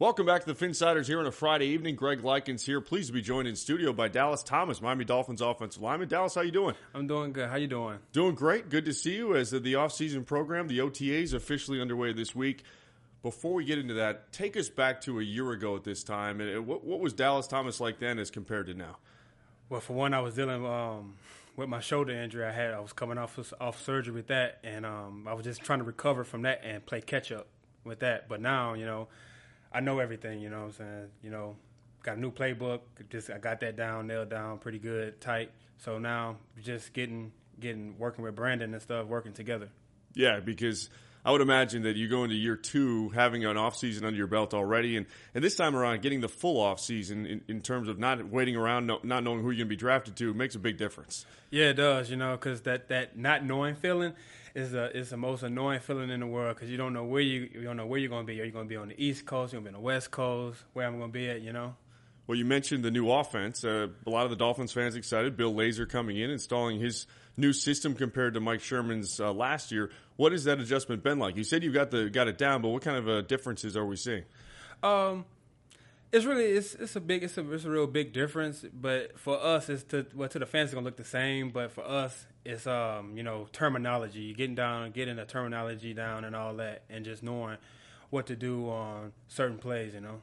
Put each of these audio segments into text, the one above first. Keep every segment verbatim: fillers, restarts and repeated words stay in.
Welcome back to the Finsiders here on a Friday evening. Greg Likens here. Pleased to be joined in studio by Dallas Thomas, Miami Dolphins offensive lineman. Dallas, how you doing? I'm doing good. How you doing? Doing great. Good to see you as the offseason program, the O T A, is officially underway this week. Before we get into that, take us back to a year ago at this time. And what, what was Dallas Thomas like then as compared to now? Well, for one, I was dealing um, with my shoulder injury I had. I was coming off off surgery with that, and um, I was just trying to recover from that and play catch-up with that. But now, you know, I know everything, you know what I'm saying? You know, got a new playbook. Just I got that down, nailed down pretty good, tight. So now just getting, getting working with Brandon and stuff, working together. Yeah, because I would imagine that you go into year two having an offseason under your belt already, and, and this time around getting the full offseason in, in terms of not waiting around, no, not knowing who you're going to be drafted to, makes a big difference. Yeah, it does, you know, because that, that not knowing feeling is the is the most annoying feeling in the world because you don't know where you you don't know where you're going to be. Are you going to be on the East Coast? You're going to be on the West Coast? Where I'm going to be at, you know? Well, you mentioned the new offense. Uh, a lot of the Dolphins fans excited. Bill Lazor coming in, installing his new system compared to Mike Sherman's uh, last year. What has that adjustment been like? You said you got the got it down, but what kind of uh, differences are we seeing? Um, it's really it's it's a big it's a it's a real big difference. But for us, it's to well to the fans it's gonna look the same. But for us, it's um you know terminology, getting down, getting the terminology down, and all that, and just knowing what to do on certain plays. You know.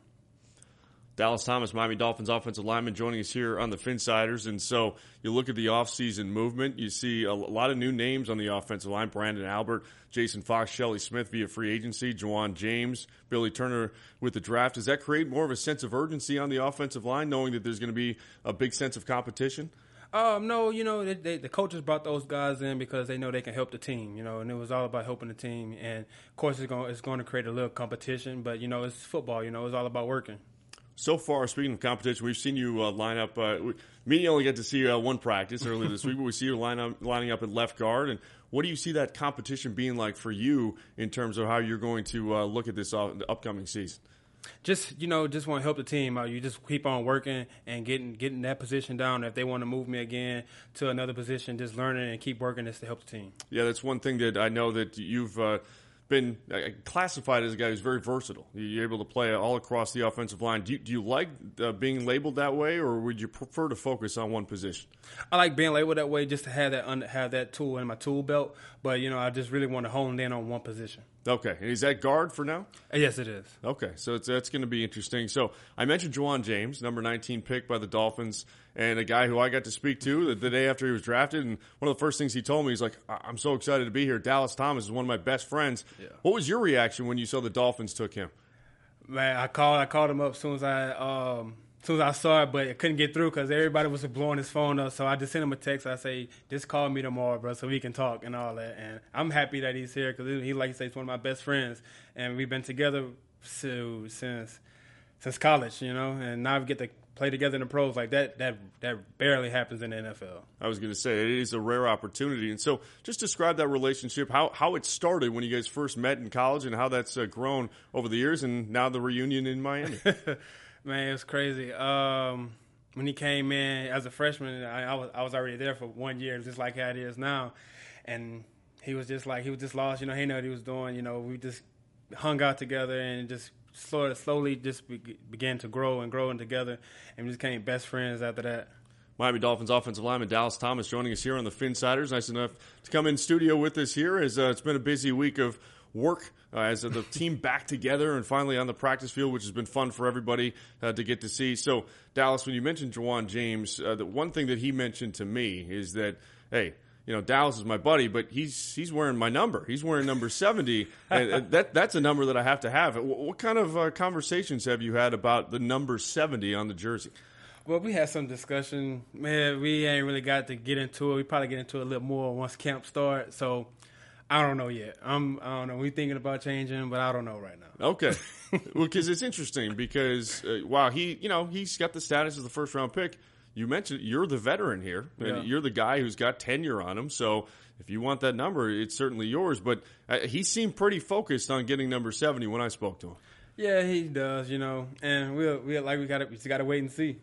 Dallas Thomas, Miami Dolphins offensive lineman, joining us here on the Finsiders. And so you look at the offseason movement, you see a lot of new names on the offensive line. Brandon Albert, Jason Fox, Shelley Smith via free agency, Juwan James, Billy Turner with the draft. Does that create more of a sense of urgency on the offensive line, knowing that there's going to be a big sense of competition? Um, no, you know, they, they, the coaches brought those guys in because they know they can help the team, you know, and it was all about helping the team. And, of course, it's going, it's going to create a little competition, but, you know, it's football, you know, it's all about working. So far, speaking of competition, we've seen you uh, line up. Uh, we, me only get to see uh, one practice earlier this week, but we see you line up, lining up at left guard. And what do you see that competition being like for you in terms of how you're going to uh, look at this uh, upcoming season? Just, you know, just want to help the team out. You just keep on working and getting getting that position down. If they want to move me again to another position, just learning and keep working this to help the team. Yeah, that's one thing that I know that you've uh, – been classified as a guy who's very versatile. You're able to play all across the offensive line. Do you, do you like uh, being labeled that way, or would you prefer to focus on one position? I like being labeled that way just to have that under, have that tool in my tool belt. But, you know, I just really want to hone in on one position. Okay. And is that guard for now? Yes, it is. Okay. So it's, that's going to be interesting. So I mentioned Juwan James, number nineteen pick by the Dolphins, and a guy who I got to speak to the, the day after he was drafted. And one of the first things he told me, he's like, I'm so excited to be here. Dallas Thomas is one of my best friends. Yeah. What was your reaction when you saw the Dolphins took him? Man, I called I called him up as soon as I um, as soon as I saw it, but I couldn't get through because everybody was blowing his phone up. So I just sent him a text. I say, just call me tomorrow, bro, so we can talk and all that. And I'm happy that he's here because he, like you say, he's one of my best friends, and we've been together so, since since college, you know. And now we get to play together in the pros. Like that, that, that barely happens in the N F L. I was going to say it is a rare opportunity, and so just describe that relationship, how how it started when you guys first met in college, and how that's uh, grown over the years, and now the reunion in Miami. Man, it was crazy. Um, when he came in as a freshman, I, I was I was already there for one year, just like how it is now. And he was just like, he was just lost. You know, he knew what he was doing. You know, we just hung out together and just slowly, slowly just be, began to grow and growing together. And we just became best friends after that. Miami Dolphins offensive lineman Dallas Thomas joining us here on the Finsiders. Nice enough to come in studio with us here as uh, it's been a busy week of work uh, as the team back together and finally on the practice field, which has been fun for everybody uh, to get to see. So, Dallas, when you mentioned Juwan James, uh, the one thing that he mentioned to me is that, hey, you know, Dallas is my buddy, but he's he's wearing my number. He's wearing number seventy, and that that's a number that I have to have. What, what kind of uh, conversations have you had about the number seventy on the jersey? Well, we had some discussion. Man, we ain't really got to get into it. We probably get into it a little more once camp starts. So, I don't know yet. I'm, I don't know. We're thinking about changing, but I don't know right now. Okay. Well, because it's interesting because, uh, wow, he, you know, he's got the status as the first-round pick. You mentioned you're the veteran here. And yeah. You're the guy who's got tenure on him. So if you want that number, it's certainly yours. But uh, he seemed pretty focused on getting number seventy when I spoke to him. Yeah, he does, you know. And we'll, we'll like we got we just got to wait and see.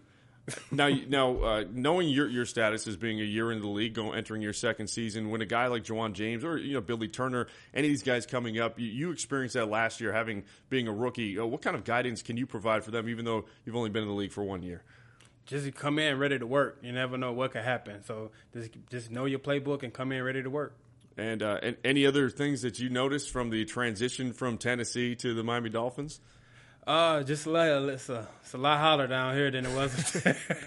now, now uh, knowing your your status as being a year into the league, going entering your second season, when a guy like Juwan James or you know Billy Turner, any of these guys coming up, you, you experienced that last year, having being a rookie. Uh, what kind of guidance can you provide for them, even though you've only been in the league for one year? Just come in ready to work. You never know what could happen, so just just know your playbook and come in ready to work. And, uh, and any other things that you noticed from the transition from Tennessee to the Miami Dolphins? Uh, just a lot, it's a, it's a lot hotter down here than it was.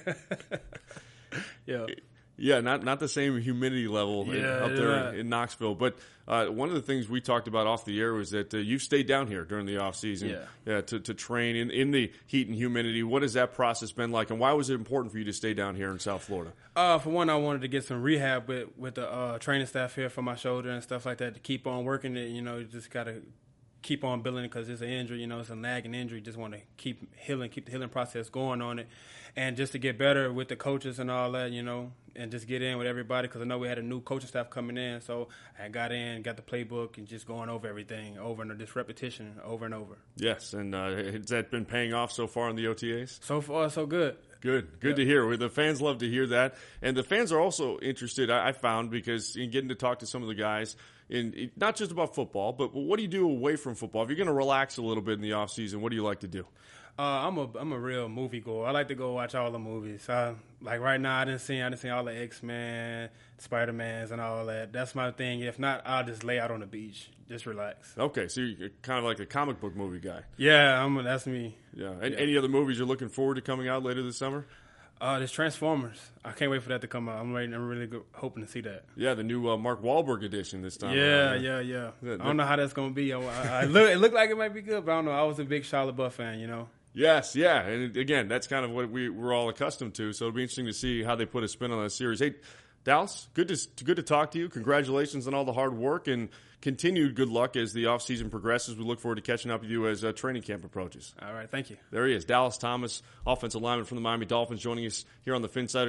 yeah. Yeah, not not the same humidity level yeah, in, up there right. in, in Knoxville. But uh, one of the things we talked about off the air was that uh, you've stayed down here during the off season, yeah. Yeah, to, to train in, in the heat and humidity. What has that process been like, and why was it important for you to stay down here in South Florida? Uh, for one, I wanted to get some rehab with with the uh, training staff here for my shoulder and stuff like that to keep on working it. You know, you just gotta keep on building it because it's an injury. You know, it's a nagging injury. Just want to keep healing, keep the healing process going on it, and just to get better with the coaches and all that. You know, and just get in with everybody because I know we had a new coaching staff coming in. So I got in, got the playbook, and just going over everything over and just repetition over and over. Yes, and uh, has that been paying off so far in the O T As? So far, so good. Good, good yep. to hear. The fans love to hear that, and the fans are also interested. I, I found because in getting to talk to some of the guys, in not just about football, but what do you do away from football? If you're going to relax a little bit in the off season, what do you like to do? Uh, I'm a I'm a real movie goer. I like to go watch all the movies. I, like right now, I didn't see I didn't see all the X-Men, Spider-Mans, and all that. That's my thing. If not, I'll just lay out on the beach, just relax. Okay, so you're kind of like a comic book movie guy. Yeah, I'm. That's me. Yeah. And yeah. Any other movies you're looking forward to coming out later this summer? Uh, there's Transformers. I can't wait for that to come out. I'm ready, I'm really go, hoping to see that. Yeah, the new uh, Mark Wahlberg edition this time. Yeah, around. yeah, yeah. That, I don't know how that's gonna be. I, I, I look, it looked like it might be good, but I don't know. I was a big Shia LaBeouf fan, you know. Yes, yeah, and again, that's kind of what we, we're all accustomed to. So it'll be interesting to see how they put a spin on that series. Hey, Dallas, good to good to talk to you. Congratulations on all the hard work and continued good luck as the offseason progresses. We look forward to catching up with you as uh, training camp approaches. All right, thank you. There he is, Dallas Thomas, offensive lineman from the Miami Dolphins, joining us here on the Finsiders.